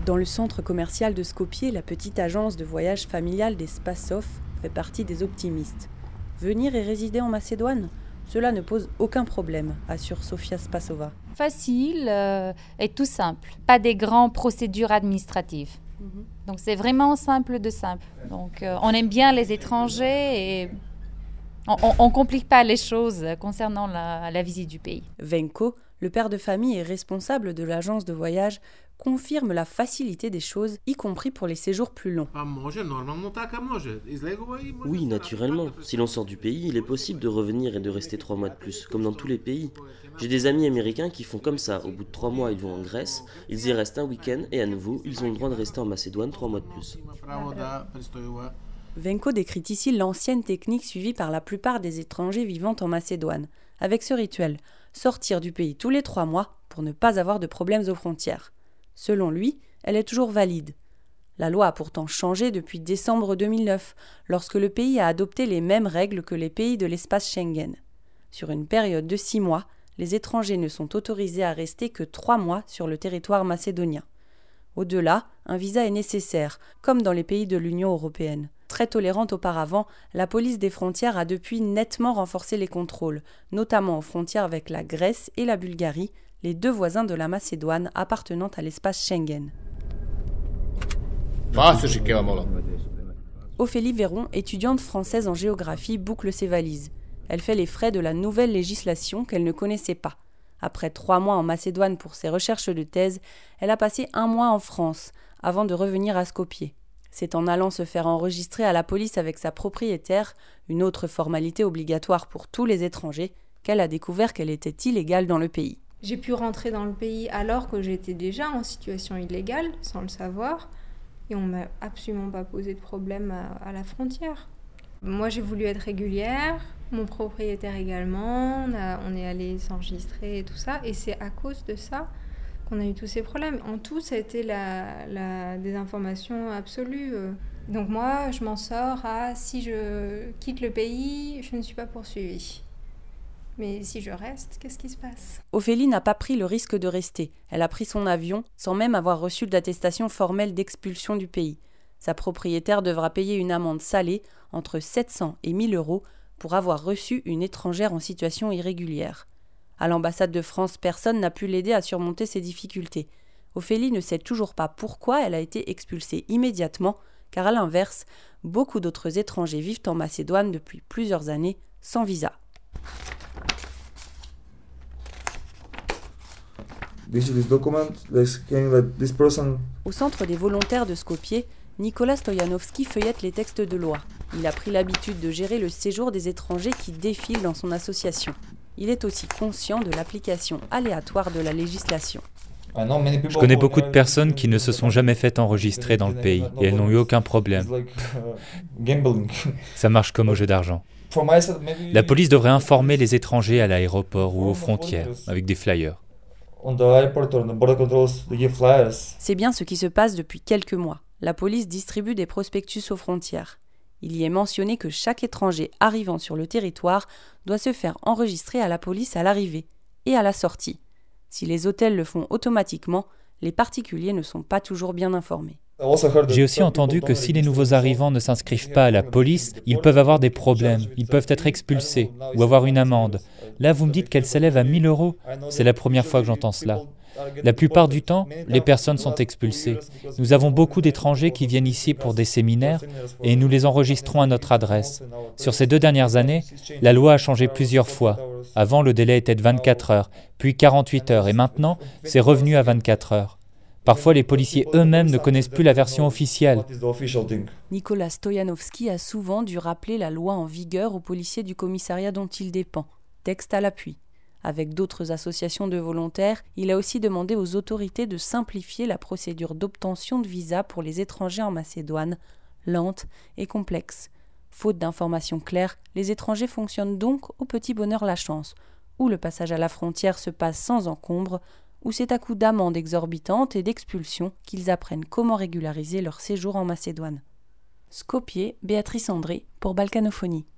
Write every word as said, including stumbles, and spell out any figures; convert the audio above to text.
Dans le centre commercial de Skopje, la petite agence de voyage familiale des Spasov fait partie des optimistes. Venir et résider en Macédoine ? Cela ne pose aucun problème, assure Sofia Spasova. Facile euh, et tout simple. Pas des grandes procédures administratives. Mm-hmm. Donc c'est vraiment simple de simple. Donc euh, on aime bien les étrangers et on ne complique pas les choses concernant la, la visite du pays. Venko, le père de famille et responsable de l'agence de voyage, confirme la facilité des choses, y compris pour les séjours plus longs. Oui, naturellement. Si l'on sort du pays, il est possible de revenir et de rester trois mois de plus, comme dans tous les pays. J'ai des amis américains qui font comme ça. Au bout de trois mois, ils vont en Grèce, ils y restent un week-end et à nouveau, ils ont le droit de rester en Macédoine trois mois de plus. Venko décrit ici l'ancienne technique suivie par la plupart des étrangers vivant en Macédoine, avec ce rituel, sortir du pays tous les trois mois pour ne pas avoir de problèmes aux frontières. Selon lui, elle est toujours valide. La loi a pourtant changé depuis décembre deux mille neuf, lorsque le pays a adopté les mêmes règles que les pays de l'espace Schengen. Sur une période de six mois, les étrangers ne sont autorisés à rester que trois mois sur le territoire macédonien. Au-delà, un visa est nécessaire, comme dans les pays de l'Union européenne. Très tolérante auparavant, la police des frontières a depuis nettement renforcé les contrôles, notamment aux frontières avec la Grèce et la Bulgarie, les deux voisins de la Macédoine appartenant à l'espace Schengen. Ophélie Véron, étudiante française en géographie, boucle ses valises. Elle fait les frais de la nouvelle législation qu'elle ne connaissait pas. Après trois mois en Macédoine pour ses recherches de thèse, elle a passé un mois en France, avant de revenir à Skopje. C'est en allant se faire enregistrer à la police avec sa propriétaire, une autre formalité obligatoire pour tous les étrangers, qu'elle a découvert qu'elle était illégale dans le pays. J'ai pu rentrer dans le pays alors que j'étais déjà en situation illégale, sans le savoir, et on ne m'a absolument pas posé de problème à, à la frontière. Moi, j'ai voulu être régulière, mon propriétaire également, on, a, on est allé s'enregistrer et tout ça, et c'est à cause de ça qu'on a eu tous ces problèmes. En tout, ça a été la, la désinformation absolue. Donc moi, je m'en sors à si je quitte le pays, je ne suis pas poursuivie. Mais si je reste, qu'est-ce qui se passe ? Ophélie n'a pas pris le risque de rester. Elle a pris son avion sans même avoir reçu d'attestation formelle d'expulsion du pays. Sa propriétaire devra payer une amende salée entre sept cents et mille euros pour avoir reçu une étrangère en situation irrégulière. À l'ambassade de France, personne n'a pu l'aider à surmonter ces difficultés. Ophélie ne sait toujours pas pourquoi elle a été expulsée immédiatement, car à l'inverse, beaucoup d'autres étrangers vivent en Macédoine depuis plusieurs années sans visa. Au centre des volontaires de Skopje, Nicolas Stoyanovski feuillette les textes de loi. Il a pris l'habitude de gérer le séjour des étrangers qui défilent dans son association. Il est aussi conscient de l'application aléatoire de la législation. Je connais beaucoup de personnes qui ne se sont jamais fait enregistrer dans le pays et elles n'ont eu aucun problème. Ça marche comme au jeu d'argent. La police devrait informer les étrangers à l'aéroport ou aux frontières avec des flyers. C'est bien ce qui se passe depuis quelques mois. La police distribue des prospectus aux frontières. Il y est mentionné que chaque étranger arrivant sur le territoire doit se faire enregistrer à la police à l'arrivée et à la sortie. Si les hôtels le font automatiquement, les particuliers ne sont pas toujours bien informés. J'ai aussi entendu que si les nouveaux arrivants ne s'inscrivent pas à la police, ils peuvent avoir des problèmes, ils peuvent être expulsés ou avoir une amende. Là, vous me dites qu'elle s'élève à mille euros. C'est la première fois que j'entends cela. La plupart du temps, les personnes sont expulsées. Nous avons beaucoup d'étrangers qui viennent ici pour des séminaires et nous les enregistrons à notre adresse. Sur ces deux dernières années, la loi a changé plusieurs fois. Avant, le délai était de vingt-quatre heures, puis quarante-huit heures et maintenant, c'est revenu à vingt-quatre heures. Parfois, les policiers eux-mêmes ne connaissent plus la version officielle. Nicolas Stoyanovski a souvent dû rappeler la loi en vigueur aux policiers du commissariat dont il dépend. Texte à l'appui. Avec d'autres associations de volontaires, il a aussi demandé aux autorités de simplifier la procédure d'obtention de visa pour les étrangers en Macédoine, lente et complexe. Faute d'informations claires, les étrangers fonctionnent donc au petit bonheur la chance, où le passage à la frontière se passe sans encombre, où c'est à coup d'amendes exorbitantes et d'expulsions qu'ils apprennent comment régulariser leur séjour en Macédoine. Skopje, Béatrice André pour Balkanophonie.